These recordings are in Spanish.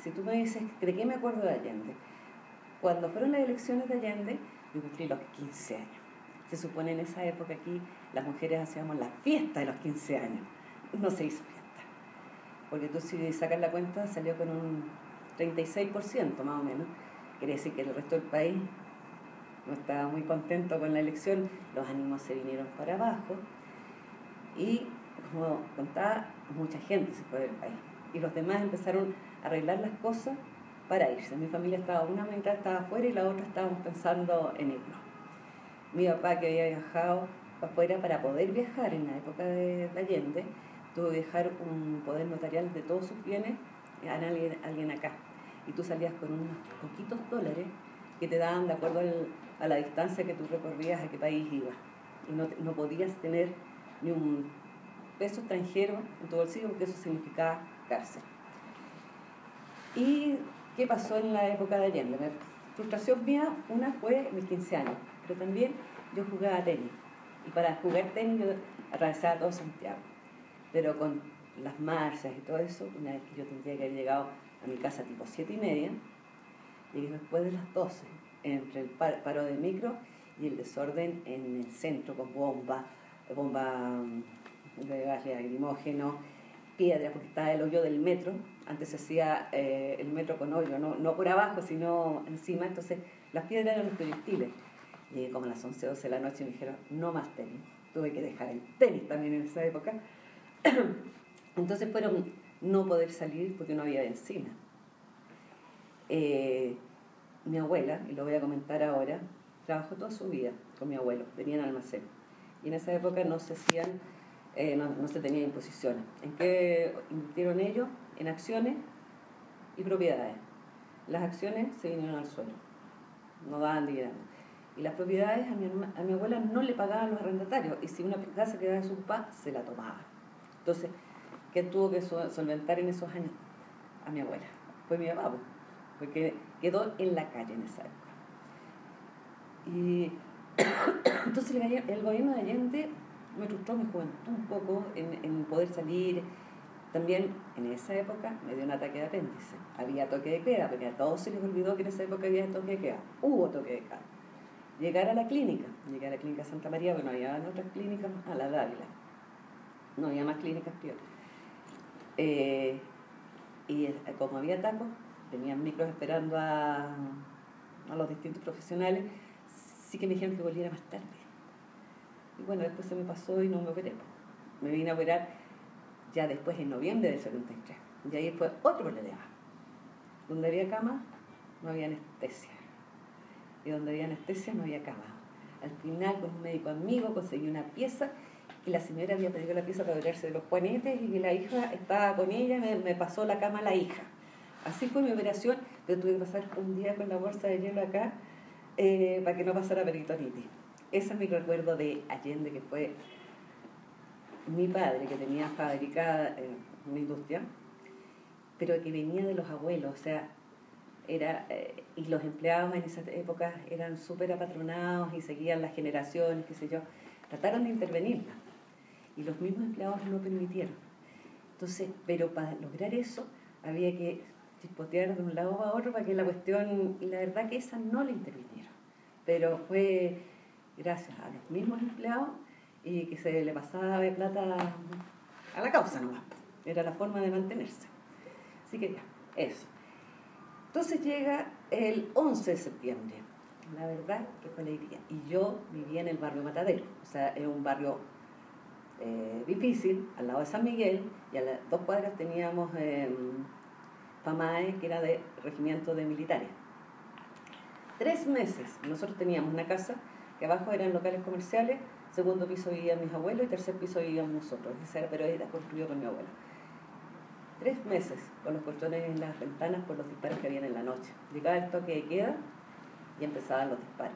si tú me dices, ¿de qué me acuerdo de Allende? Cuando fueron las elecciones de Allende, yo cumplí los 15 años. Se supone en esa época aquí las mujeres hacíamos la fiesta de los 15 años. No se hizo fiesta. Porque tú si sacas la cuenta salió con un 36% más o menos. Quiere decir que el resto del país no estaba muy contento con la elección. Los ánimos se vinieron para abajo. Y como contaba, mucha gente se fue del país. Y los demás empezaron a arreglar las cosas para irse. Mi familia estaba, una mitad estaba afuera y la otra estábamos pensando en irnos. Mi papá, que había viajado afuera para poder viajar en la época de Allende, tuvo que dejar un poder notarial de todos sus bienes a alguien acá. Y tú salías con unos poquitos dólares que te daban de acuerdo a la distancia que tú recorrías, a qué país ibas. Y no podías tener ni un peso extranjero en tu bolsillo porque eso significaba cárcel. ¿Y qué pasó en la época de Allende? La frustración mía, una fue mis 15 años, pero también yo jugaba tenis. Y para jugar tenis yo atravesaba todo Santiago. Pero con las marchas y todo eso, una vez que yo tendría que haber llegado a mi casa tipo 7:30, llegué después de las 12, entre el paro de micro y el desorden en el centro, con bomba de gas lacrimógeno, piedras, porque estaba el hoyo del metro. Antes se hacía el metro con hoyo, no por abajo, sino encima. Entonces las piedras eran los proyectiles. Llegué como a las 11, 12 de la noche y me dijeron, no más tenis. Tuve que dejar el tenis también en esa época. Entonces fueron no poder salir porque no había benzina. Mi abuela, y lo voy a comentar ahora, trabajó toda su vida con mi abuelo, tenían almacén. Y en esa época no se hacían, no se tenían imposiciones. ¿En qué invirtieron ellos? En acciones y propiedades. Las acciones se vinieron al suelo, no daban dividendos. Y las propiedades a mi abuela no le pagaban los arrendatarios, y si una casa quedaba de su papá, se la tomaba. Entonces, ¿quién tuvo que solventar en esos años? A mi abuela. Fue mi papá, porque quedó en la calle en esa época. Y entonces el gobierno de Allende me frustró mi juventud un poco en poder salir. También en esa época me dio un ataque de apéndice. Había toque de queda, porque a todos se les olvidó que en esa época había toque de queda. Hubo toque de queda. Llegué a la clínica Santa María, porque no había otras clínicas, a la Dávila. No había más clínicas privadas. Y como había tacos, tenían micros esperando a los distintos profesionales, sí que me dijeron que volviera más tarde. Y bueno, después se me pasó y no me operé. Me vine a operar ya después, en noviembre del 73. Y ahí fue otro problema. Donde había cama, no había anestesia. Y donde había anestesia, no había cama. Al final, con un médico amigo, conseguí una pieza, y la señora había pedido la pieza para operarse de los juanetes, y que la hija estaba con ella, me pasó la cama a la hija. Así fue mi operación, pero tuve que pasar un día con la bolsa de hielo acá para que no pasara peritonitis. Ese es mi recuerdo de Allende, que fue mi padre, que tenía fabricada una industria, pero que venía de los abuelos, o sea, y los empleados en esa época eran súper apatronados y seguían las generaciones, qué sé yo. Trataron de intervenirla y los mismos empleados no permitieron. Entonces, pero para lograr eso había que chispotear de un lado a otro para que la cuestión, y la verdad que esa no la intervinieron, pero fue gracias a los mismos empleados y que se le pasaba de plata a la causa nomás. Era la forma de mantenerse. Así que ya, eso. Entonces llega el 11 de septiembre, la verdad que fue alegría. Y yo vivía en el barrio Matadero, o sea, era un barrio difícil, al lado de San Miguel, y a las 2 cuadras teníamos FAMAE, que era de regimiento de militares. 3 meses, nosotros teníamos una casa que abajo eran locales comerciales, segundo piso vivían mis abuelos y tercer piso vivíamos nosotros, pero era construido por mi abuelo. 3 meses con los colchones en las ventanas por los disparos que habían en la noche. Llegaba el toque de queda y empezaban los disparos.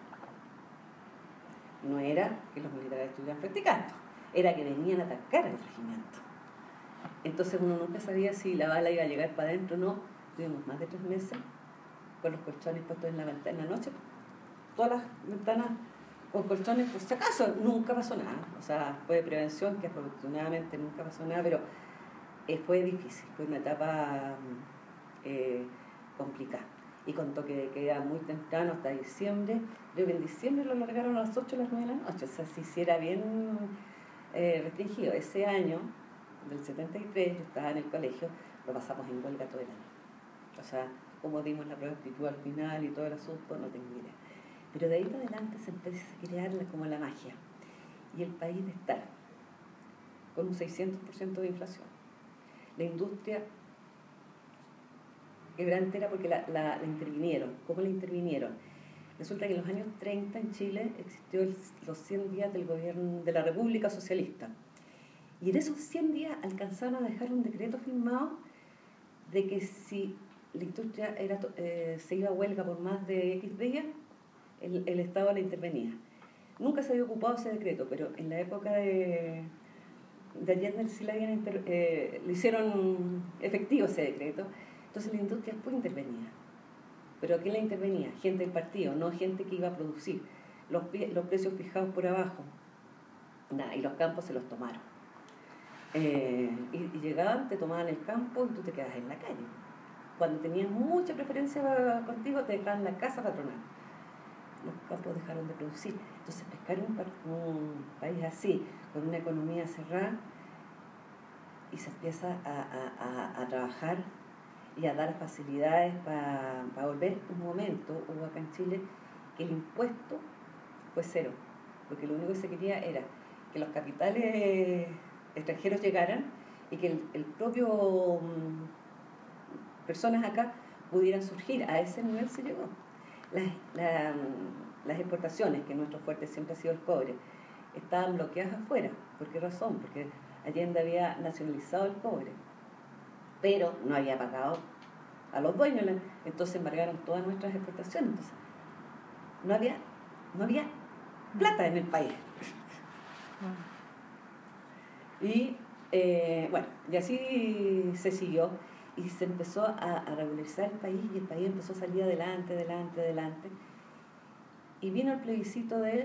No era que los militares estuvieran practicando, era que venían a atacar al regimiento. Entonces uno nunca sabía si la bala iba a llegar para adentro o no. Tuvimos más de 3 meses con los colchones puestos en la ventana en la noche. Todas las ventanas con colchones, por si acaso, nunca pasó nada. O sea, fue de prevención, que afortunadamente nunca pasó nada, pero fue difícil. Fue una etapa complicada. Y con toque de queda muy temprano hasta diciembre. Creo que en diciembre lo largaron a las 8 o las 9 de la noche. O sea, si era bien restringido. Ese año, del 73, yo estaba en el colegio, lo pasamos en huelga todo el año. O sea, como dimos la prueba de actitud al final y todo el asunto, no tengo idea. Pero de ahí para adelante se empieza a crear como la magia. Y el país de estar con un 600% de inflación. La industria quebrada entera porque la intervinieron. ¿Cómo la intervinieron? Resulta que en los años 30 en Chile existió los 100 días del gobierno de la República Socialista. Y en esos 100 días alcanzaron a dejar un decreto firmado de que si la industria se iba a huelga por más de X días, el Estado la intervenía. Nunca se había ocupado ese decreto, pero en la época de Allende sí le hicieron efectivo ese decreto. Entonces la industria fue intervenida. ¿Pero quién la intervenía? Gente del partido, no gente que iba a producir. Los precios fijados por abajo. Y los campos se los tomaron. Y llegaban, te tomaban el campo y tú te quedabas en la calle. Cuando tenían mucha preferencia contigo, te dejaban en la casa patronal. Los campos dejaron de producir. Entonces pescar un país así, con una economía cerrada, y se empieza a trabajar y a dar facilidades para volver. Un momento hubo acá en Chile que el impuesto fue cero, porque lo único que se quería era que los capitales extranjeros llegaran y que el propio personas acá pudieran surgir. A ese nivel se llegó. Las exportaciones, que nuestro fuerte siempre ha sido el cobre, estaban bloqueadas afuera. ¿Por qué razón? Porque Allende había nacionalizado el cobre, pero no había pagado a los dueños, entonces embargaron todas nuestras exportaciones. Entonces, no había plata en el país. Y bueno, y así se siguió y se empezó a regularizar el país, y el país empezó a salir adelante. Y vino el plebiscito del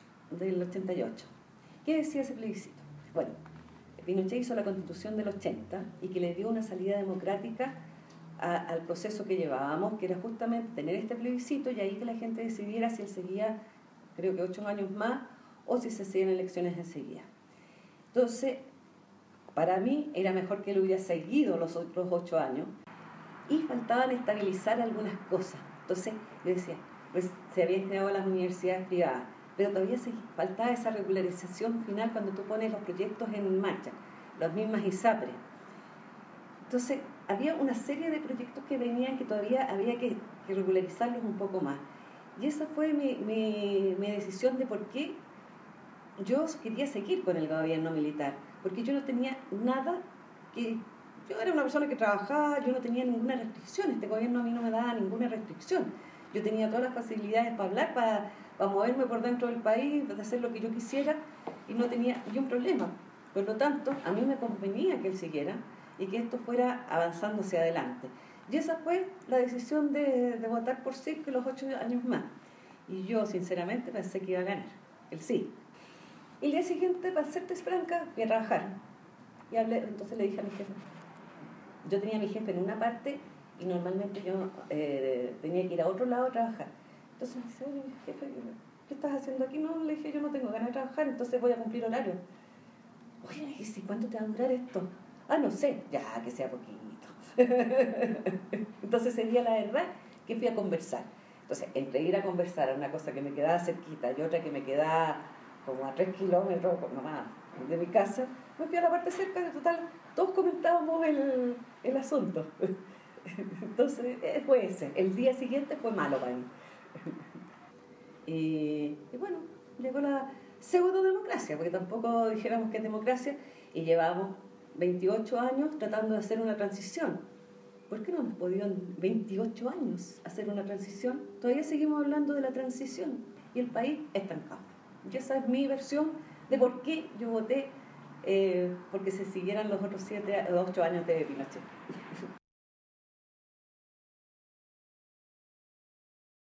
88. ¿Qué decía ese plebiscito? Bueno, Pinochet hizo la Constitución del 80 y que le dio una salida democrática al proceso que llevábamos, que era justamente tener este plebiscito y ahí que la gente decidiera si él seguía, creo que 8 años más, o si se hacían elecciones enseguida. Entonces, para mí era mejor que él hubiera seguido los otros 8 años, y faltaban estabilizar algunas cosas. Entonces, yo decía, pues se habían creado las universidades privadas, pero todavía faltaba esa regularización final cuando tú pones los proyectos en marcha, las mismas ISAPRES. Entonces, había una serie de proyectos que venían que todavía había que regularizarlos un poco más. Y esa fue mi decisión de por qué yo quería seguir con el gobierno militar, porque yo no tenía nada que... Yo era una persona que trabajaba, yo no tenía ninguna restricción, este gobierno a mí no me daba ninguna restricción. Yo tenía todas las facilidades para hablar, para moverme por dentro del país, para hacer lo que yo quisiera, y no tenía ni un problema. Por lo tanto, a mí me convenía que él siguiera y que esto fuera avanzando hacia adelante. Y esa fue la decisión de votar por sí, que los 8 años más. Y yo, sinceramente, pensé que iba a ganar, el sí. Y el día siguiente, para serte franca, fui a trabajar. Y entonces le dije a mi jefe, yo tenía a mi jefe en una parte y normalmente yo tenía que ir a otro lado a trabajar. Entonces me dice, oye, jefe, ¿qué estás haciendo aquí? No, le dije, yo no tengo ganas de trabajar, entonces voy a cumplir horario. Oye, le dije, ¿cuánto te va a durar esto? No sé, ya, que sea poquito. Entonces ese día, la verdad, que fui a conversar. Entonces, entre ir a conversar a una cosa que me quedaba cerquita y otra que me quedaba como a 3 kilómetros nomás de mi casa, me fui a la parte cerca, de total, todos comentábamos el asunto. Entonces, fue ese. El día siguiente fue malo para mí. Y bueno, llegó la pseudo-democracia, porque tampoco dijéramos que es democracia, y llevábamos 28 años tratando de hacer una transición. ¿Por qué no hemos podido en 28 años hacer una transición? Todavía seguimos hablando de la transición y el país estancado. Y esa es mi versión de por qué yo voté porque se siguieran los otros 8 años de Pinochet.